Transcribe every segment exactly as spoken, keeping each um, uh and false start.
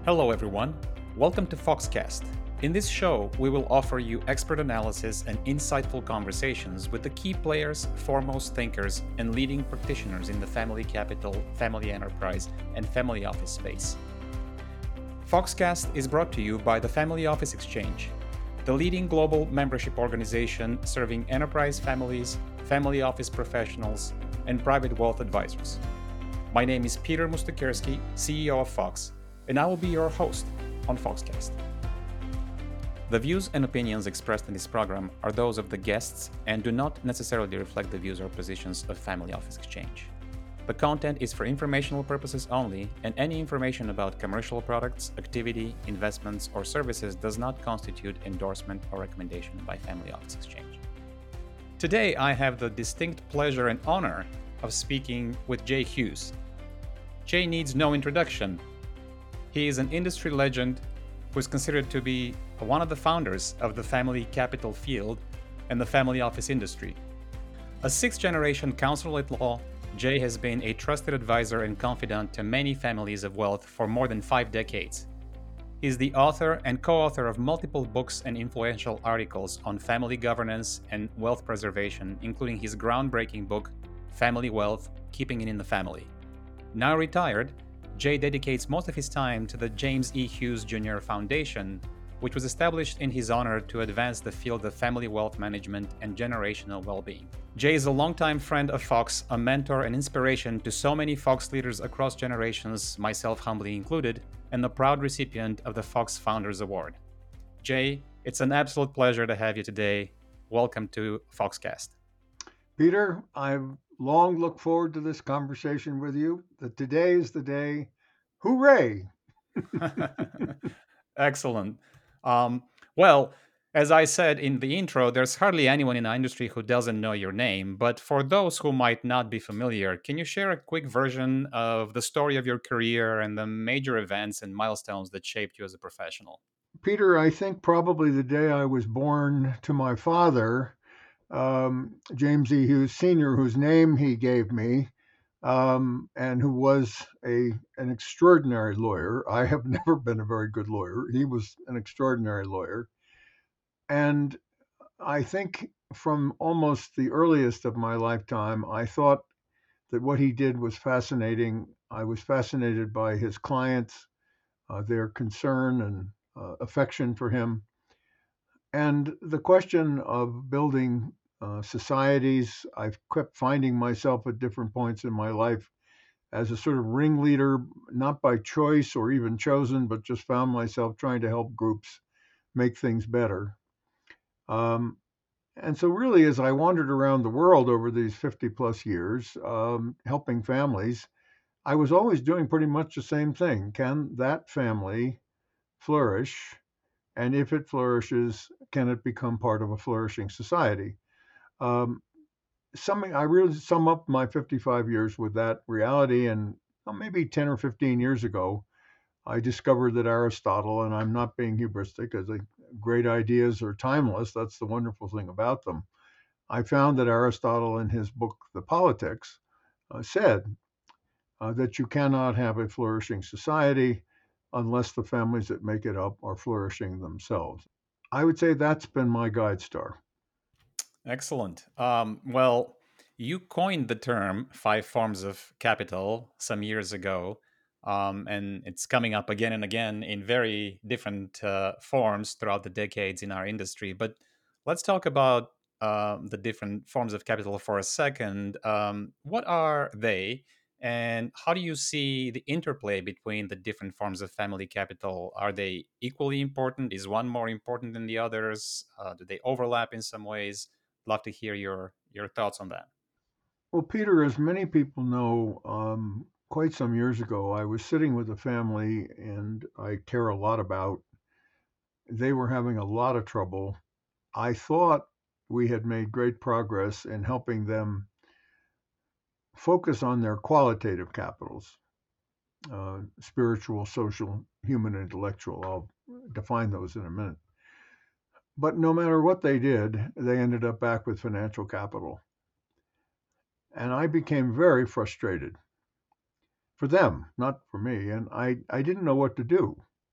Hello, everyone. Welcome to Foxcast. In this show, we will offer you expert analysis and insightful conversations with the key players, foremost thinkers, and leading practitioners in the family capital, family enterprise, and family office space. Foxcast is brought to you by the Family Office Exchange, the leading global membership organization serving enterprise families, family office professionals, and private wealth advisors. My name is Peter Mustakierski, C E O of Fox, and I will be your host on Foxcast. The views and opinions expressed in this program are those of the guests and do not necessarily reflect the views or positions of Family Office Exchange. The content is for informational purposes only, and any information about commercial products, activity, investments, or services does not constitute endorsement or recommendation by Family Office Exchange. Today, I have the distinct pleasure and honor of speaking with Jay Hughes. Jay needs no introduction. He is an industry legend who is considered to be one of the founders of the family capital field and the family office industry. A sixth-generation counsel at law, Jay has been a trusted advisor and confidant to many families of wealth for more than five decades. He is the author and co-author of multiple books and influential articles on family governance and wealth preservation, including his groundbreaking book, Family Wealth: Keeping It in the Family. Now retired, Jay dedicates most of his time to the James E. Hughes Junior Foundation, which was established in his honor to advance the field of family wealth management and generational well-being. Jay is a longtime friend of Fox, a mentor and inspiration to so many Fox leaders across generations, myself humbly included, and the proud recipient of the Fox Founders Award. Jay, it's an absolute pleasure to have you today. Welcome to Foxcast. Peter, I've long looked forward to this conversation with you. That today is the day. Hooray! Excellent. Um, well, as I said in the intro, there's hardly anyone in the industry who doesn't know your name. But for those who might not be familiar, can you share a quick version of the story of your career and the major events and milestones that shaped you as a professional? Peter, I think probably the day I was born to my father, um, James E. Hughes Senior, whose name he gave me, um, and who was a an extraordinary lawyer. I have never been a very good lawyer. He was an extraordinary lawyer. And I think from almost the earliest of my lifetime, I thought that what he did was fascinating. I was fascinated by his clients, uh, their concern and uh, affection for him. And the question of building uh, societies, I've kept finding myself at different points in my life as a sort of ringleader, not by choice or even chosen, but just found myself trying to help groups make things better. Um, and so, really, as I wandered around the world over these fifty plus years, um, helping families, I was always doing pretty much the same thing. Can that family flourish? And if it flourishes, can it become part of a flourishing society? Um, summing, I really sum up my fifty-five years with that reality. And uh, maybe ten or fifteen years ago, I discovered that Aristotle, and I'm not being hubristic, as a, great ideas are timeless. That's the wonderful thing about them. I found that Aristotle, in his book, The Politics, uh, said uh, that you cannot have a flourishing society unless the families that make it up are flourishing themselves. I would say that's been my guide star. Excellent. Um, well, you coined the term five forms of capital some years ago, um, and it's coming up again and again in very different uh, forms throughout the decades in our industry. But let's talk about um, the different forms of capital for a second. Um, what are they, and how do you see the interplay between the different forms of family capital? Are they equally important? Is one more important than the others? Uh, do they overlap in some ways? Love to hear your your thoughts on that. Well, Peter, as many people know, um, quite some years ago, I was sitting with a family and I care a lot about. They were having a lot of trouble. I thought we had made great progress in helping them focus on their qualitative capitals, uh, spiritual, social, human, intellectual. I'll define those in a minute. But no matter what they did, they ended up back with financial capital. And I became very frustrated for them, not for me. And I, I didn't know what to do.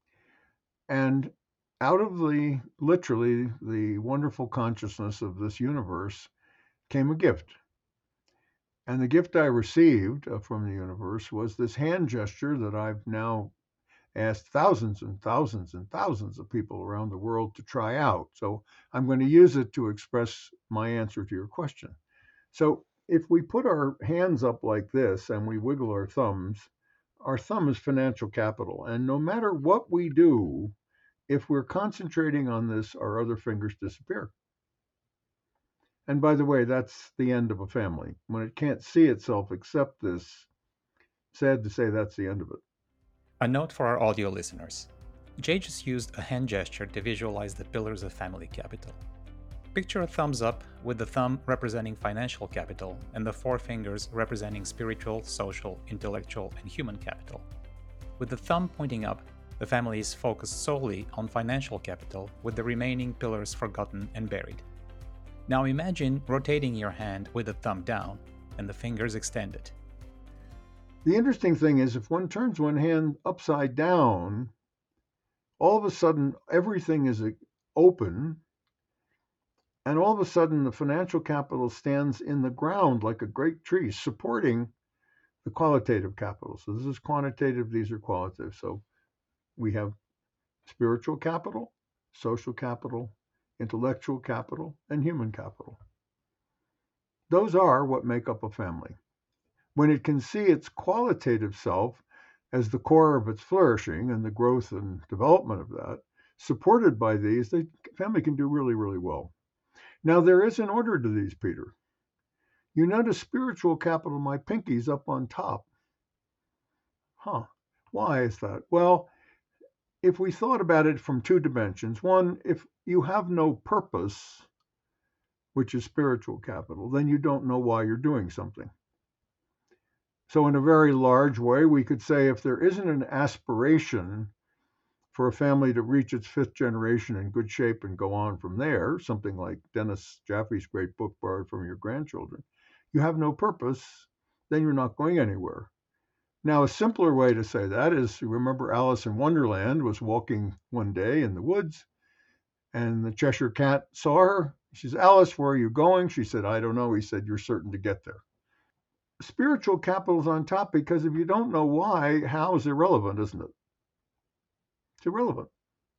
And out of the, literally, the wonderful consciousness of this universe came a gift. And the gift I received uh, from the universe was this hand gesture that I've now asked thousands and thousands and thousands of people around the world to try out. So I'm going to use it to express my answer to your question. So if we put our hands up like this and we wiggle our thumbs, our thumb is financial capital. And no matter what we do, if we're concentrating on this, our other fingers disappear. And by the way, that's the end of a family. When it can't see itself except this, sad to say, that's the end of it. A note for our audio listeners. Jay just used a hand gesture to visualize the pillars of family capital. Picture a thumbs up with the thumb representing financial capital and the four fingers representing spiritual, social, intellectual, and human capital. With the thumb pointing up, the family is focused solely on financial capital, with the remaining pillars forgotten and buried. Now imagine rotating your hand with the thumb down and the fingers extended. The interesting thing is, if one turns one hand upside down, all of a sudden everything is open, and all of a sudden the financial capital stands in the ground like a great tree, supporting the qualitative capital. So this is quantitative, these are qualitative. So we have spiritual capital, social capital, intellectual capital, and human capital. Those are what make up a family. When it can see its qualitative self as the core of its flourishing and the growth and development of that, supported by these, the family can do really, really well. Now, there is an order to these, Peter. You notice spiritual capital, my pinky's up on top. Huh, why is that? Well, if we thought about it from two dimensions, one, if you have no purpose, which is spiritual capital, then you don't know why you're doing something. So in a very large way, we could say if there isn't an aspiration for a family to reach its fifth generation in good shape and go on from there, something like Dennis Jaffe's great book, Borrowed from Your Grandchildren, you have no purpose, then you're not going anywhere. Now, a simpler way to say that is, you remember Alice in Wonderland was walking one day in the woods, and the Cheshire Cat saw her. She says, Alice, where are you going? She said, I don't know. He said, you're certain to get there. Spiritual capital is on top because if you don't know why, how is irrelevant, isn't it? It's irrelevant.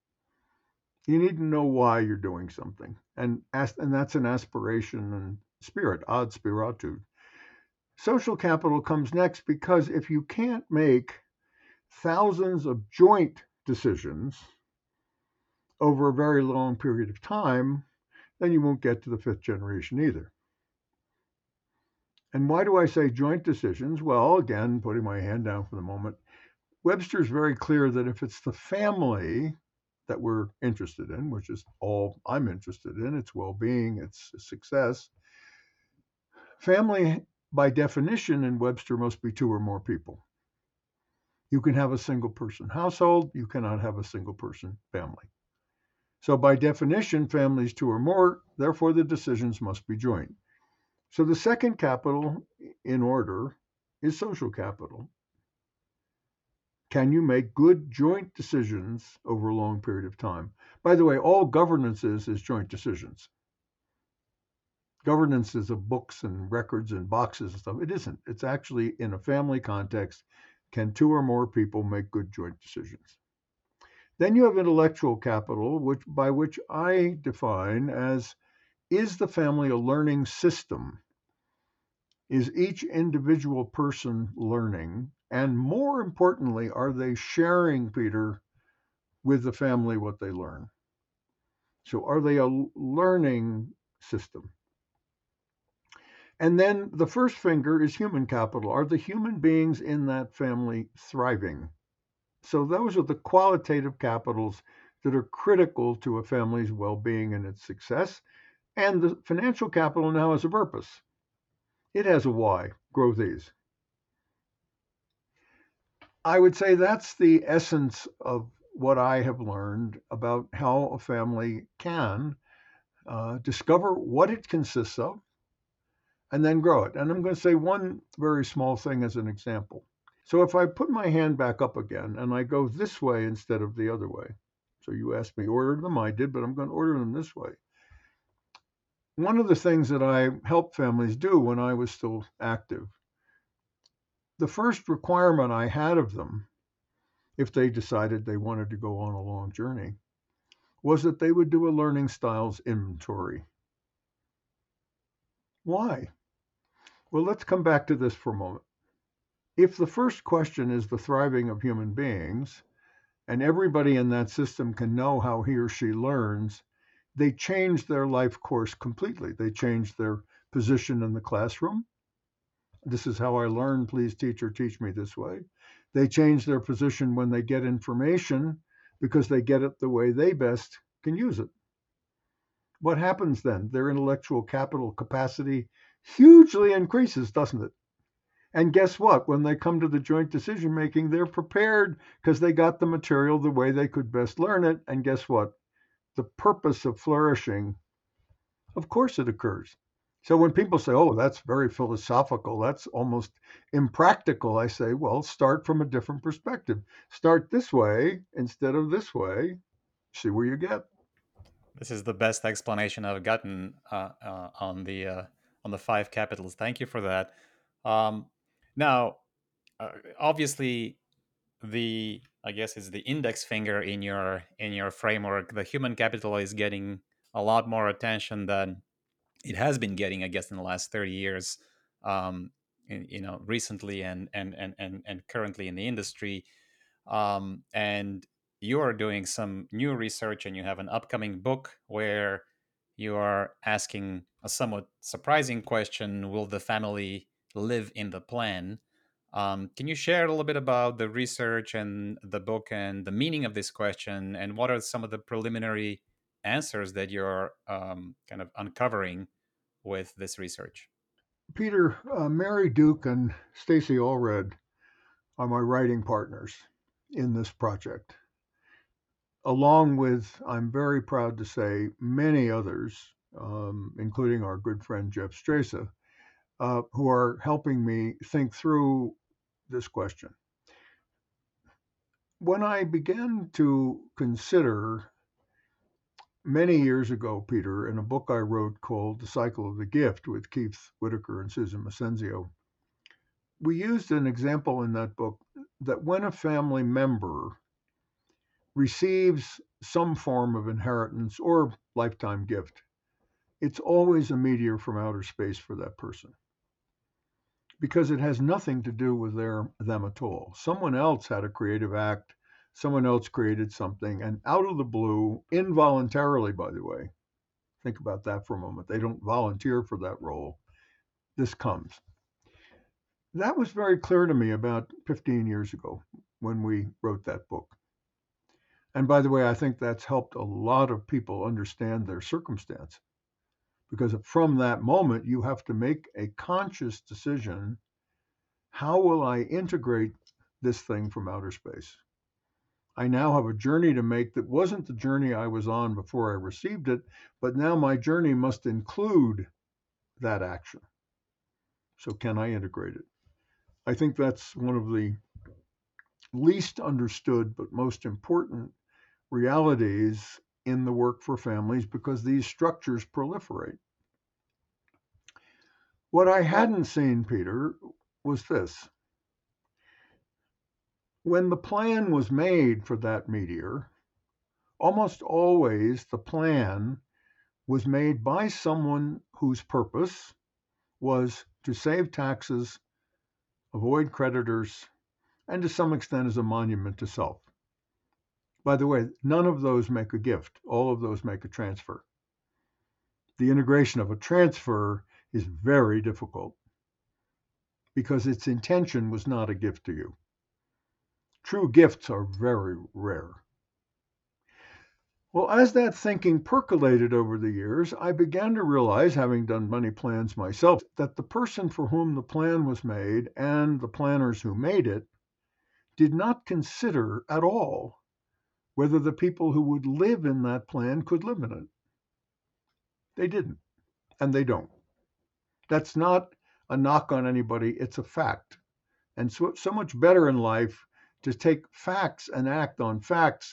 You need to know why you're doing something. And, and that's an aspiration and spirit, ad spiritude. Social capital comes next because if you can't make thousands of joint decisions over a very long period of time, then you won't get to the fifth generation either. And why do I say joint decisions? Well, again, putting my hand down for the moment, Webster's very clear that if it's the family that we're interested in, which is all I'm interested in, its well-being, its success, family by definition in Webster must be two or more people. You can have a single person household, you cannot have a single person family. So by definition, families two or more, therefore the decisions must be joint. So the second capital in order is social capital. Can you make good joint decisions over a long period of time? By the way, all governance is, is joint decisions. Governance is of books and records and boxes and stuff. It isn't. It's actually in a family context. Can two or more people make good joint decisions? Then you have intellectual capital, which by which I define as, is the family a learning system? Is each individual person learning? And more importantly, are they sharing, Peter, with the family what they learn? So are they a learning system? And then the first finger is human capital. Are the human beings in that family thriving? So those are the qualitative capitals that are critical to a family's well-being and its success. And the financial capital now has a purpose. It has a why. Grow these. I would say that's the essence of what I have learned about how a family can uh, discover what it consists of and then grow it. And I'm going to say one very small thing as an example. So if I put my hand back up again and I go this way instead of the other way, So you asked me order them, I did, but I'm going to order them this way. One of the things that I helped families do when I was still active, the first requirement I had of them, if they decided they wanted to go on a long journey, was that they would do a learning styles inventory. Why? Well, let's come back to this for a moment. If the first question is the thriving of human beings, and everybody in that system can know how he or she learns, they change their life course completely. They change their position in the classroom. This is how I learn, please teacher, teach me this way. They change their position when they get information because they get it the way they best can use it. What happens then? Their intellectual capital capacity hugely increases, doesn't it? And guess what? When they come to the joint decision making, they're prepared because they got the material the way they could best learn it. And guess what? The purpose of flourishing, of course, it occurs. So when people say, oh, that's very philosophical, that's almost impractical, I say, well, start from a different perspective. Start this way instead of this way. See where you get. This is the best explanation I've gotten uh, uh, on the uh, on the five capitals. Thank you for that. Um, now, uh, obviously, the I guess is the index finger in your in your framework. The human capital is getting a lot more attention than it has been getting, I guess, in the last thirty years. Um, in, you know, recently and and and and and currently in the industry. Um, and you are doing some new research, and you have an upcoming book where you are asking a somewhat surprising question: will the family live in the plan? Um, can you share a little bit about the research and the book and the meaning of this question, and what are some of the preliminary answers that you're um, kind of uncovering with this research? Peter, uh, Mary Duke and Stacy Allred are my writing partners in this project, along with, I'm very proud to say, many others, um, including our good friend Jeff Stresa, uh, who are helping me think through this question. When I began to consider many years ago, Peter, in a book I wrote called The Cycle of the Gift with Keith Whitaker and Susan Masenzio, we used an example in that book that when a family member receives some form of inheritance or lifetime gift, it's always a meteor from outer space for that person, because it has nothing to do with their them at all. Someone else had a creative act, someone else created something, and out of the blue, involuntarily, by the way, think about that for a moment. They don't volunteer for that role. This comes. That was very clear to me about fifteen years ago when we wrote that book. And by the way, I think that's helped a lot of people understand their circumstance, because from that moment, you have to make a conscious decision. How will I integrate this thing from outer space? I now have a journey to make that wasn't the journey I was on before I received it, but now my journey must include that action. So can I integrate it? I think that's one of the least understood but most important realities in the work for families, because these structures proliferate. What I hadn't seen, Peter, was this. When the plan was made for that meteor, almost always the plan was made by someone whose purpose was to save taxes, avoid creditors, and to some extent as a monument to self. By the way, none of those make a gift. All of those make a transfer. The integration of a transfer is very difficult because its intention was not a gift to you. True gifts are very rare. Well, as that thinking percolated over the years, I began to realize, having done many plans myself, that the person for whom the plan was made and the planners who made it did not consider at all whether the people who would live in that plan could live in it. They didn't, and they don't. That's not a knock on anybody, it's a fact. And so, so much better in life to take facts and act on facts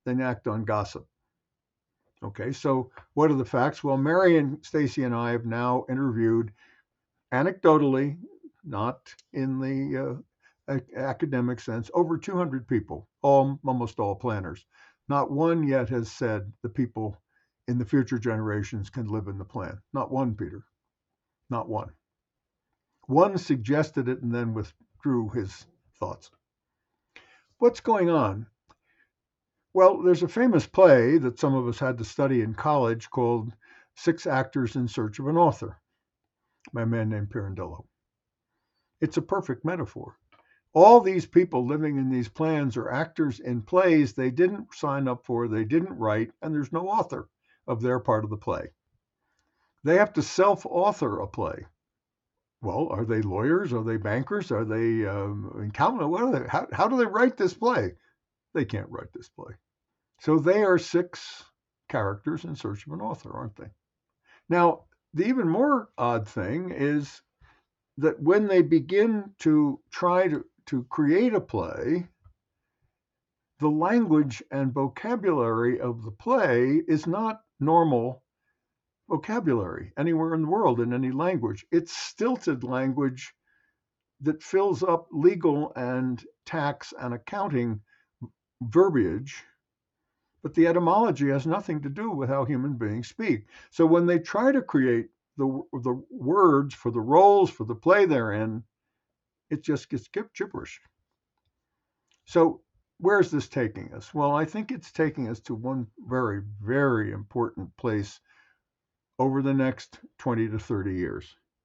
than act on gossip. Okay, so what are the facts? Well, Mary and Stacy and I have now interviewed, anecdotally, not in the uh, academic sense, over two hundred people, all almost all planners. Not one yet has said the people in the future generations can live in the plan. Not one, Peter. Not one. One suggested it and then withdrew his thoughts. What's going on? Well, there's a famous play that some of us had to study in college called Six Actors in Search of an Author by a man named Pirandello. It's a perfect metaphor. All these people living in these plans are actors in plays they didn't sign up for, they didn't write, and there's no author of their part of the play. They have to self-author a play. Well, are they lawyers? Are they bankers? Are they um, accountants? What are they? How, how do they write this play? They can't write this play. So they are six characters in search of an author, aren't they? Now, the even more odd thing is that when they begin to try to, to create a play, the language and vocabulary of the play is not normal vocabulary anywhere in the world in any language. It's stilted language that fills up legal and tax and accounting verbiage, but the etymology has nothing to do with how human beings speak. So when they try to create the, the words for the roles for the play they're in, it just gets gibberish. So where's this taking us? Well, I think it's taking us to one very, very important place over the next twenty to thirty years.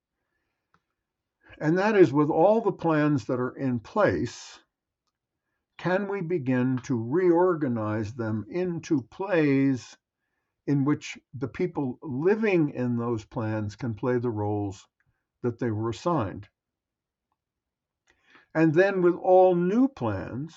And that is, with all the plans that are in place, can we begin to reorganize them into plays in which the people living in those plans can play the roles that they were assigned? And then with all new plans,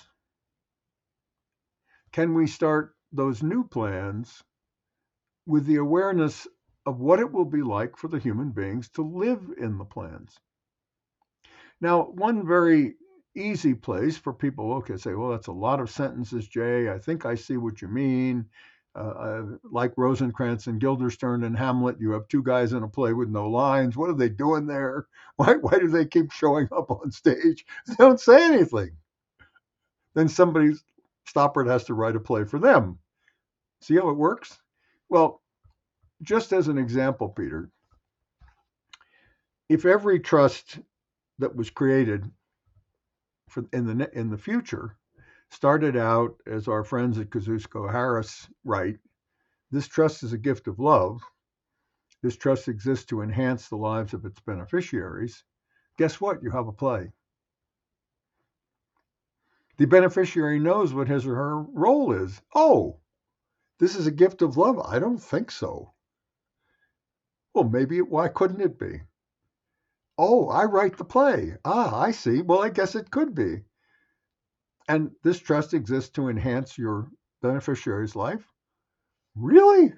can we start those new plans with the awareness of what it will be like for the human beings to live in the plans? Now, one very easy place for people, okay, say, well, that's a lot of sentences, Jay. I think I see what you mean. Uh, uh, like Rosencrantz and Guildenstern and Hamlet, you have two guys in a play with no lines. What are they doing there? Why, why do they keep showing up on stage? They don't say anything. Then somebody, Stoppard, has to write a play for them. See how it works? Well, just as an example, Peter, if every trust that was created for in the in the future started out, as our friends at Kosciuszko Harris write, this trust is a gift of love. This trust exists to enhance the lives of its beneficiaries. Guess what? You have a play. The beneficiary knows what his or her role is. Oh, this is a gift of love? I don't think so. Well, maybe, why couldn't it be? Oh, I write the play. Ah, I see. Well, I guess it could be. And this trust exists to enhance your beneficiary's life? Really?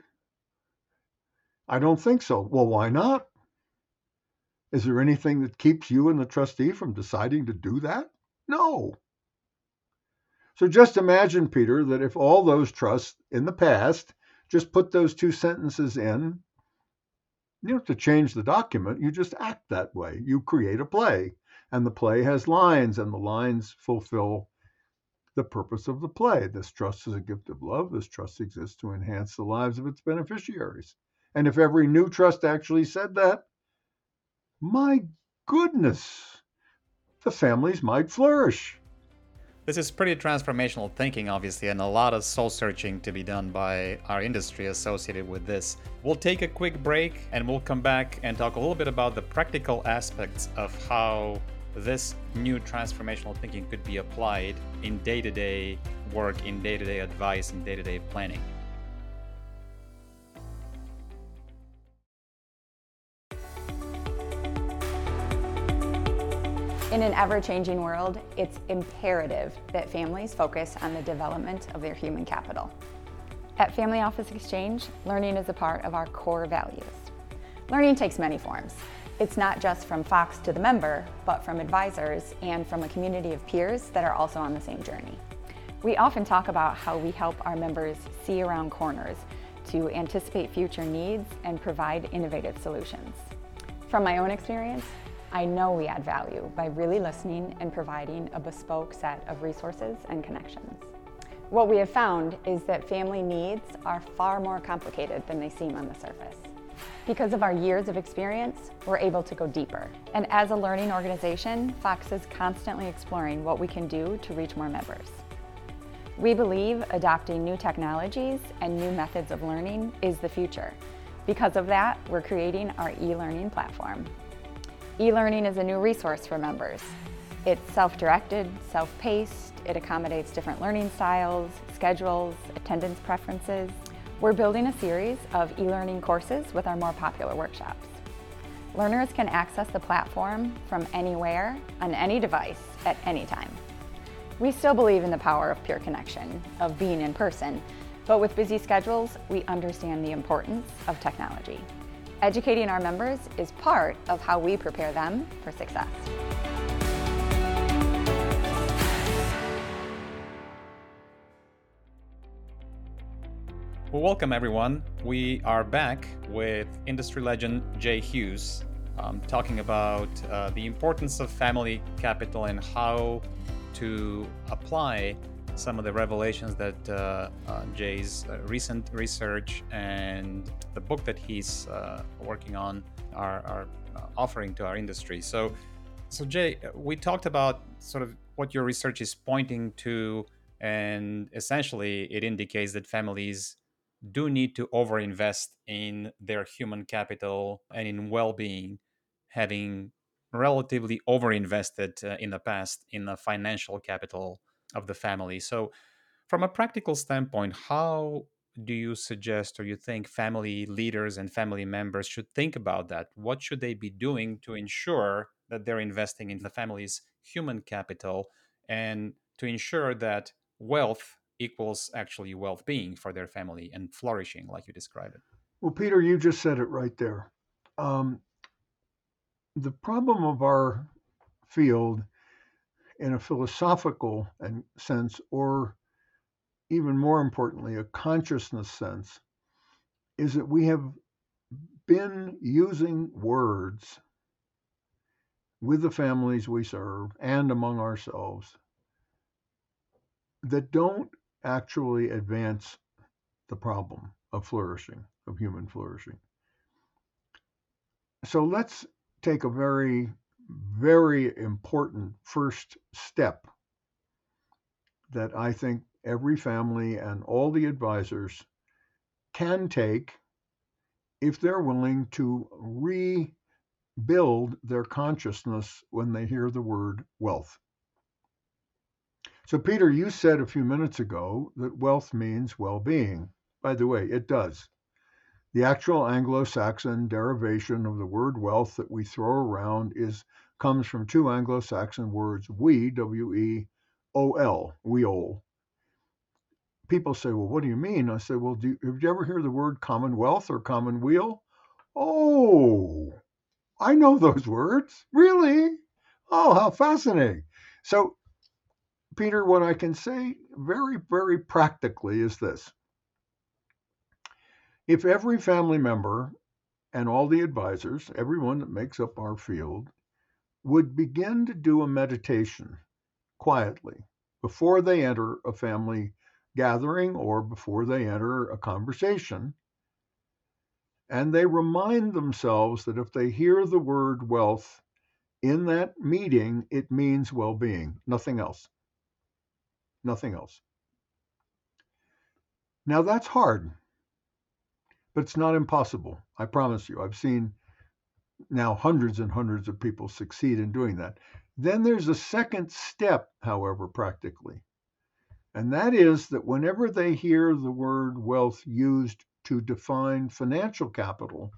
I don't think so. Well, why not? Is there anything that keeps you and the trustee from deciding to do that? No. So just imagine, Peter, that if all those trusts in the past just put those two sentences in, you don't have to change the document, you just act that way. You create a play, and the play has lines, and the lines fulfill the purpose of the play. This trust is a gift of love. This trust exists to enhance the lives of its beneficiaries. And if every new trust actually said that, my goodness, the families might flourish. This is pretty transformational thinking, obviously, and a lot of soul searching to be done by our industry associated with this. We'll take a quick break and we'll come back and talk a little bit about the practical aspects of how this new transformational thinking could be applied in day-to-day work, in day-to-day advice, and day-to-day planning. In an ever-changing world, it's imperative that families focus on the development of their human capital. At Family Office Exchange, learning is a part of our core values. Learning takes many forms. It's not just from Fox to the member, but from advisors and from a community of peers that are also on the same journey. We often talk about how we help our members see around corners to anticipate future needs and provide innovative solutions. From my own experience, I know we add value by really listening and providing a bespoke set of resources and connections. What we have found is that family needs are far more complicated than they seem on the surface. Because of our years of experience, we're able to go deeper. And as a learning organization, Fox is constantly exploring what we can do to reach more members. We believe adopting new technologies and new methods of learning is the future. Because of that, we're creating our e-learning platform. E-learning is a new resource for members. It's self-directed, self-paced, it accommodates different learning styles, schedules, attendance preferences. We're building a series of e-learning courses with our more popular workshops. Learners can access the platform from anywhere, on any device, at any time. We still believe in the power of peer connection, of being in person, but with busy schedules, we understand the importance of technology. Educating our members is part of how we prepare them for success. Well, welcome everyone. We are back with industry legend Jay Hughes, um, talking about uh, the importance of family capital and how to apply some of the revelations that uh, uh, Jay's uh, recent research and the book that he's uh, working on are, are uh, offering to our industry. So, so Jay, we talked about sort of what your research is pointing to, and essentially it indicates that families do need to overinvest in their human capital and in well-being, having relatively overinvested uh, in the past in the financial capital of the family. So from a practical standpoint, how do you suggest or you think family leaders and family members should think about that? What should they be doing to ensure that they're investing in the family's human capital and to ensure that wealth equals actually well-being for their family and flourishing, like you described it? Well, Peter, you just said it right there. Um, the problem of our field in a philosophical sense, or even more importantly, a consciousness sense, is that we have been using words with the families we serve and among ourselves that don't actually advance the problem of flourishing, of human flourishing. So let's take a very, very important first step that I think every family and all the advisors can take if they're willing to rebuild their consciousness when they hear the word wealth. So, Peter, you said a few minutes ago that wealth means well-being. By the way, it does. The actual Anglo-Saxon derivation of the word wealth that we throw around is comes from two Anglo-Saxon words, we, W E O L, weol. People say, well, what do you mean? I say, well, do you, have you ever heard the word commonwealth or commonweal? Oh, I know those words. Really? Oh, how fascinating. So, Peter, what I can say very, very practically is this. If every family member and all the advisors, everyone that makes up our field, would begin to do a meditation quietly before they enter a family gathering or before they enter a conversation, and they remind themselves that if they hear the word wealth in that meeting, it means well-being, nothing else. Nothing else. Now that's hard, but it's not impossible. I promise you. I've seen now hundreds and hundreds of people succeed in doing that. Then there's a second step, however, practically. And that is that whenever they hear the word wealth used to define financial capital,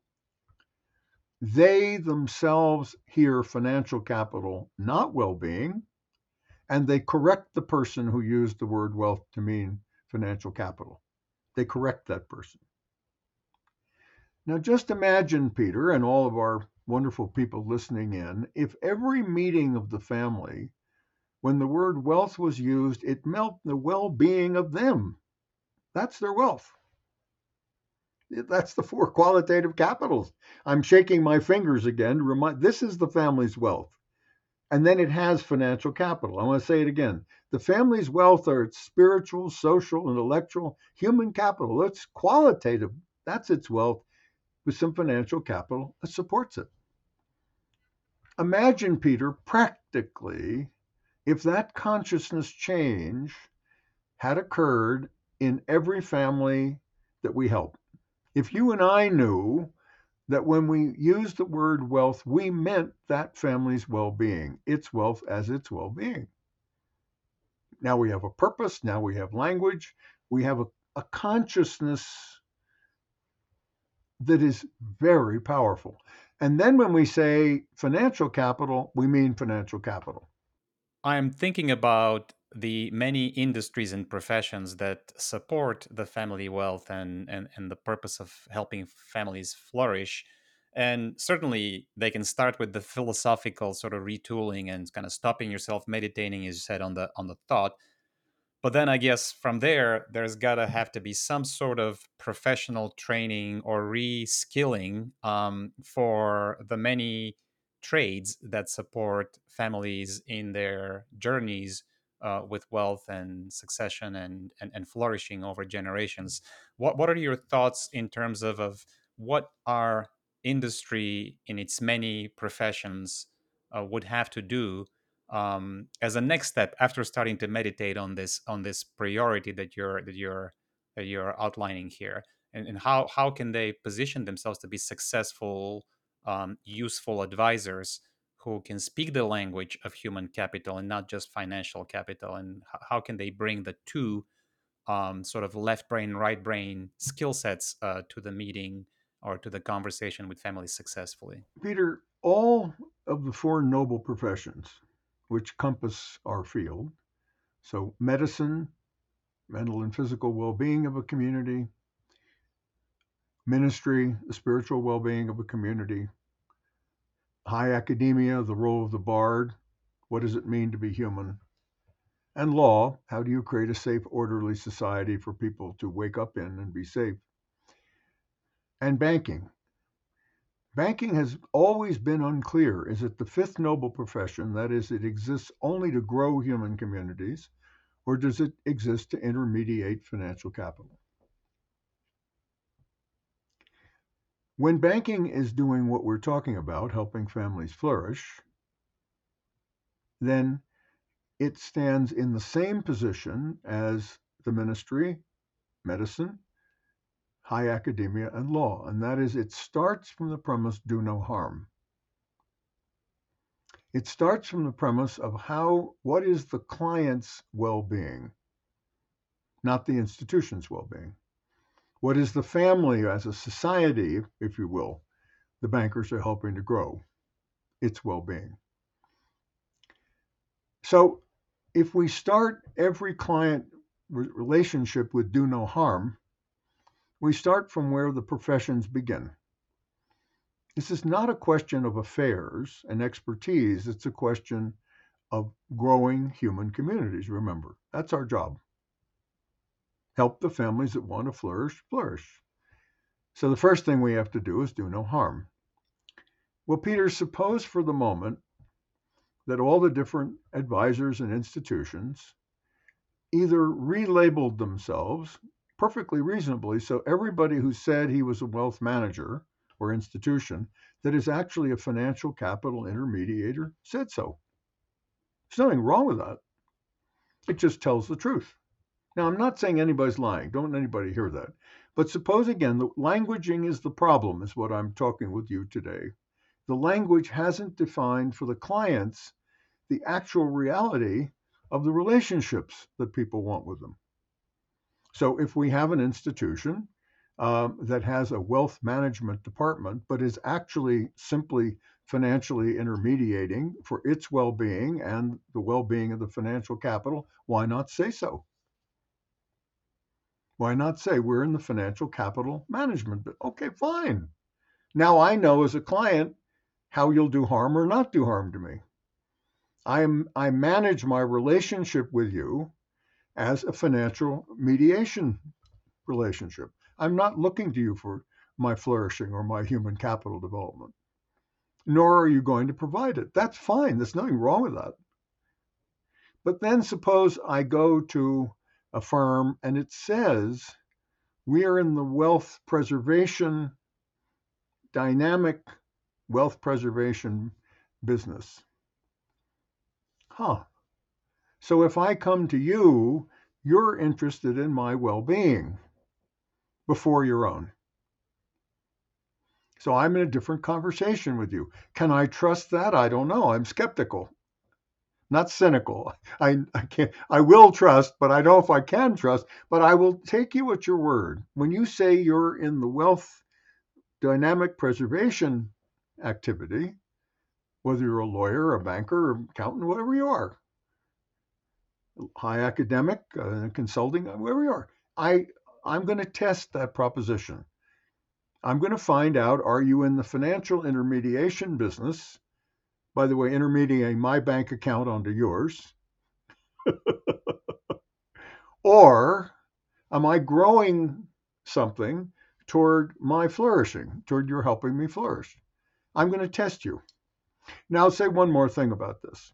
they themselves hear financial capital, not well-being, and they correct the person who used the word wealth to mean financial capital. They correct that person. Now just imagine, Peter, and all of our wonderful people listening in, if every meeting of the family when the word wealth was used, it meant the well-being of them. That's their wealth. That's the four qualitative capitals. I'm shaking my fingers again to remind, this is the family's wealth. And then it has financial capital. I want to say it again. The family's wealth are its spiritual, social, intellectual, human capital. It's qualitative. That's its wealth with some financial capital that supports it. Imagine, Peter, practically, if that consciousness change had occurred in every family that we help. If you and I knew that when we used the word wealth, we meant that family's well-being, its wealth as its well-being. Now we have a purpose, now we have language, we have a, a consciousness that is very powerful. And then when we say financial capital, we mean financial capital. I'm thinking about the many industries and professions that support the family wealth and, and, and the purpose of helping families flourish. And certainly they can start with the philosophical sort of retooling and kind of stopping yourself meditating, as you said, on the on the thought. But then I guess from there, there's got to have to be some sort of professional training or re-skilling um, for the many trades that support families in their journeys uh, with wealth and succession and, and, and flourishing over generations. What, what are your thoughts in terms of, of what our industry in its many professions uh, would have to do um, as a next step after starting to meditate on this on this priority that you're that you're that you're outlining here, and, and how how can they position themselves to be successful, um, useful advisors who can speak the language of human capital and not just financial capital, and h- how can they bring the two um, sort of left brain right brain skill sets uh, to the meeting or to the conversation with families successfully? Peter, all of the four noble professions which compass our field, so medicine, mental and physical well-being of a community, ministry, the spiritual well-being of a community, high academia, the role of the bard, what does it mean to be human, and law, how do you create a safe, orderly society for people to wake up in and be safe, and banking. Banking has always been unclear. Is it the fifth noble profession, that is, it exists only to grow human communities, or does it exist to intermediate financial capital? When banking is doing what we're talking about, helping families flourish, then it stands in the same position as the ministry, medicine, high academia, and law, and that is it starts from the premise, do no harm. It starts from the premise of how, what is the client's well-being, not the institution's well-being. What is the family as a society, if you will, the bankers are helping to grow, its well-being. So if we start every client relationship with do no harm, we start from where the professions begin. This is not a question of affairs and expertise. It's a question of growing human communities. Remember, that's our job. Help the families that want to flourish, flourish. So the first thing we have to do is do no harm. Well, Peter, suppose for the moment that all the different advisors and institutions either relabeled themselves perfectly reasonably, so everybody who said he was a wealth manager or institution that is actually a financial capital intermediator said so. There's nothing wrong with that. It just tells the truth. Now, I'm not saying anybody's lying. Don't anybody hear that. But suppose, again, the languaging is the problem, is what I'm talking with you today. The language hasn't defined for the clients the actual reality of the relationships that people want with them. So if we have an institution um, that has a wealth management department, but is actually simply financially intermediating for its well-being and the well-being of the financial capital, why not say so? Why not say we're in the financial capital management? Okay, fine. Now I know as a client how you'll do harm or not do harm to me. I'm, I manage my relationship with you as a financial mediation relationship. I'm not looking to you for my flourishing or my human capital development, nor are you going to provide it. That's fine. There's nothing wrong with that. But then suppose I go to a firm and it says we are in the wealth preservation, dynamic wealth preservation business. Huh. So if I come to you, you're interested in my well-being before your own. So I'm in a different conversation with you. Can I trust that? I don't know. I'm skeptical, not cynical. I, I can't, I will trust, but I don't know if I can trust, but I will take you at your word. When you say you're in the wealth dynamic preservation activity, whether you're a lawyer, a banker, or accountant, whatever you are, high academic, uh, consulting, wherever you are, I, I'm going to test that proposition. I'm going to find out, are you in the financial intermediation business? By the way, intermediating my bank account onto yours. Or am I growing something toward my flourishing, toward your helping me flourish? I'm going to test you. Now, I'll say one more thing about this.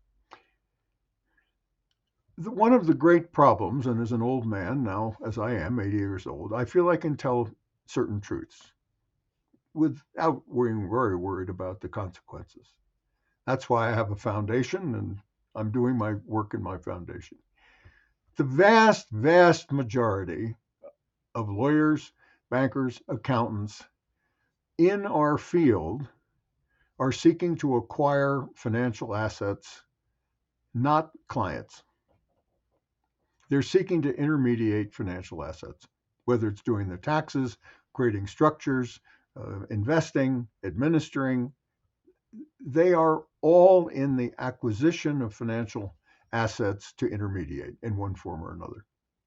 One of the great problems, and as an old man now, as I am, eighty years old, I feel I can tell certain truths without being very worried about the consequences. That's why I have a foundation and I'm doing my work in my foundation. The vast, vast majority of lawyers, bankers, accountants in our field are seeking to acquire financial assets, not clients. They're seeking to intermediate financial assets, whether it's doing the taxes, creating structures, uh, investing, administering. They are all in the acquisition of financial assets to intermediate in one form or another.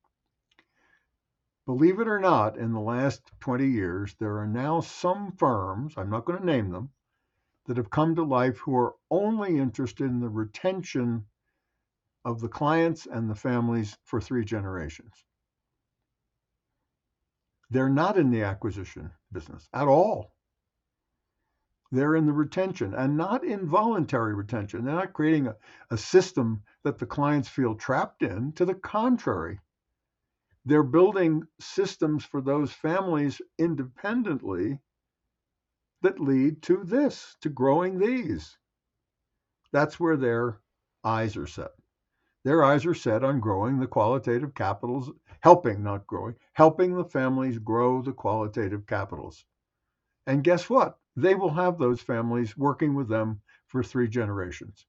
Believe it or not, in the last twenty years, there are now some firms, I'm not going to name them, that have come to life who are only interested in the retention of the clients and the families for three generations. They're not in the acquisition business at all. They're in the retention, and not involuntary retention. They're not creating a, a system that the clients feel trapped in. To the contrary, they're building systems for those families independently that lead to this, to growing these. That's where their eyes are set. Their eyes are set on growing the qualitative capitals, helping, not growing, helping the families grow the qualitative capitals. And guess what? They will have those families working with them for three generations.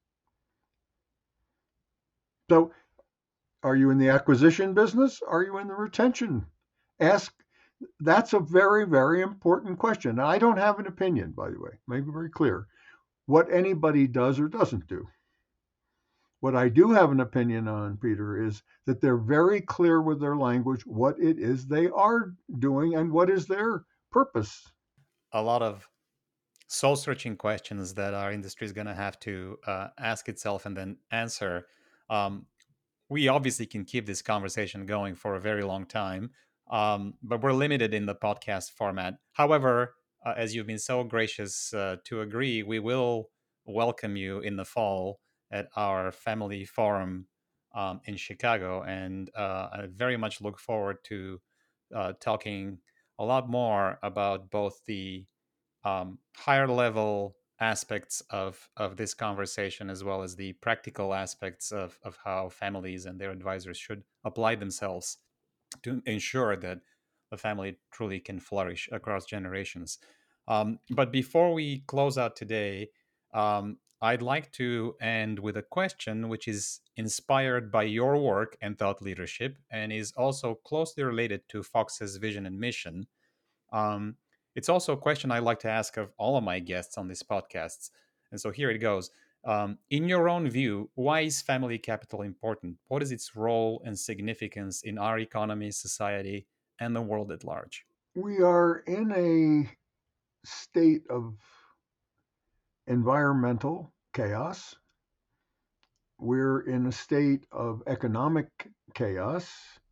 So, are you in the acquisition business? Are you in the retention? Ask. That's a very, very important question. Now, I don't have an opinion, by the way, make it very clear, what anybody does or doesn't do. What I do have an opinion on, Peter, is that they're very clear with their language what it is they are doing and what is their purpose. A lot of soul-searching questions that our industry is going to have to uh, ask itself and then answer. Um, we obviously can keep this conversation going for a very long time, um, but we're limited in the podcast format. However, uh, as you've been so gracious uh, to agree, we will welcome you in the fall at our family forum um, in Chicago, and uh, I very much look forward to uh, talking a lot more about both the um, higher level aspects of of this conversation, as well as the practical aspects of of how families and their advisors should apply themselves to ensure that the family truly can flourish across generations. Um, but before we close out today, um, I'd like to end with a question which is inspired by your work and thought leadership and is also closely related to Fox's vision and mission. Um, it's also a question I like to ask of all of my guests on these podcasts. And so here it goes. Um, in your own view, why is family capital important? What is its role and significance in our economy, society, and the world at large? We are in a state of environmental chaos, We're in a state of economic chaos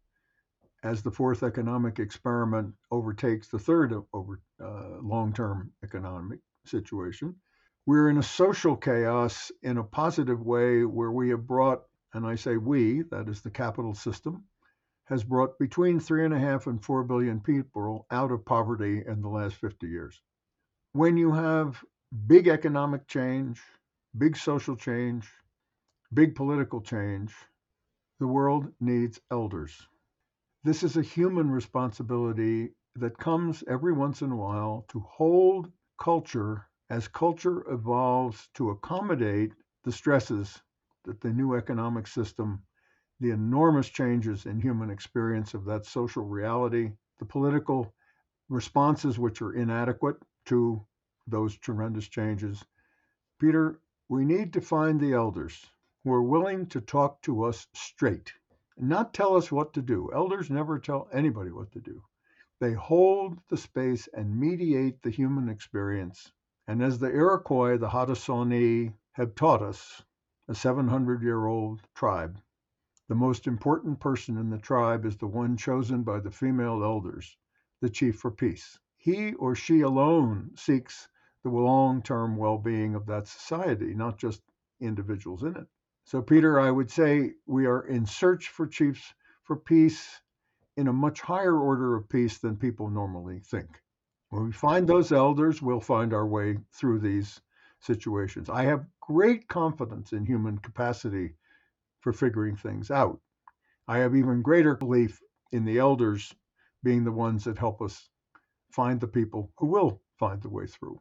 as the fourth economic experiment overtakes the third over uh, long-term economic situation. We're in a social chaos in a positive way where we have brought, and I say we, that is the capital system, has brought between three and a half and four billion people out of poverty in the last fifty years. When you have big economic change, big social change, big political change, the world needs elders. This is a human responsibility that comes every once in a while to hold culture as culture evolves to accommodate the stresses that the new economic system, the enormous changes in human experience of that social reality, the political responses which are inadequate to those tremendous changes. Peter, we need to find the elders who are willing to talk to us straight, not tell us what to do. Elders never tell anybody what to do. They hold the space and mediate the human experience. And as the Iroquois, the Haudenosaunee, have taught us, a seven hundred year old tribe, the most important person in the tribe is the one chosen by the female elders, the chief for peace. He or she alone seeks the long-term well-being of that society, not just individuals in it. So, Peter, I would say we are in search for chiefs for peace in a much higher order of peace than people normally think. When we find those elders, we'll find our way through these situations. I have great confidence in human capacity for figuring things out. I have even greater belief in the elders being the ones that help us find the people who will find the way through.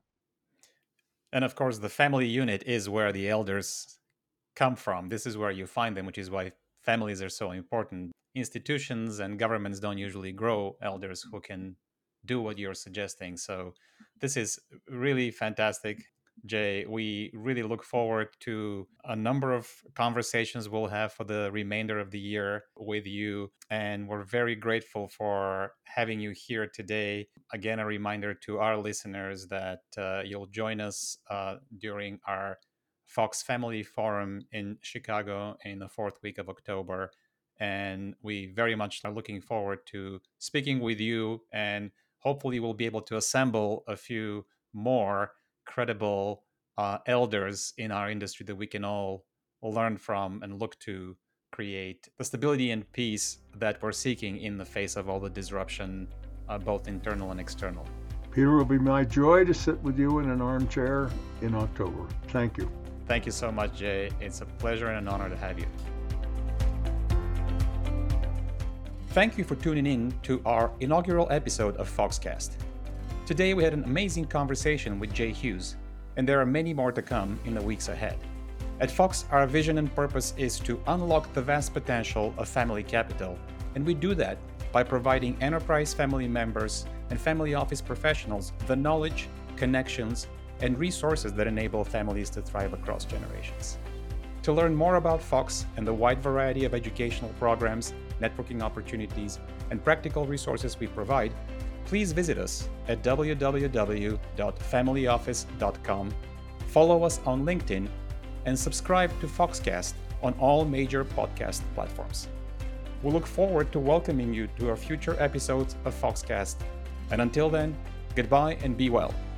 And of course, the family unit is where the elders come from. This is where you find them, which is why families are so important. Institutions and governments don't usually grow elders who can do what you're suggesting. So this is really fantastic, Jay. We really look forward to a number of conversations we'll have for the remainder of the year with you. And we're very grateful for having you here today. Again, a reminder to our listeners that uh, you'll join us uh, during our Fox Family Forum in Chicago in the fourth week of October. And we very much are looking forward to speaking with you, and hopefully we'll be able to assemble a few more credible uh, elders in our industry that we can all learn from and look to create the stability and peace that we're seeking in the face of all the disruption, uh, both internal and external. Peter, it will be my joy to sit with you in an armchair in October. Thank you. Thank you so much, Jay. It's a pleasure and an honor to have you. Thank you for tuning in to our inaugural episode of Foxcast. Today we had an amazing conversation with Jay Hughes, and there are many more to come in the weeks ahead. At Fox, our vision and purpose is to unlock the vast potential of family capital, and we do that by providing enterprise family members and family office professionals the knowledge, connections, and resources that enable families to thrive across generations. To learn more about Fox and the wide variety of educational programs, networking opportunities, and practical resources we provide, please visit us at w w w dot family office dot com, follow us on LinkedIn, and subscribe to Foxcast on all major podcast platforms. We look forward to welcoming you to our future episodes of Foxcast. And until then, goodbye and be well.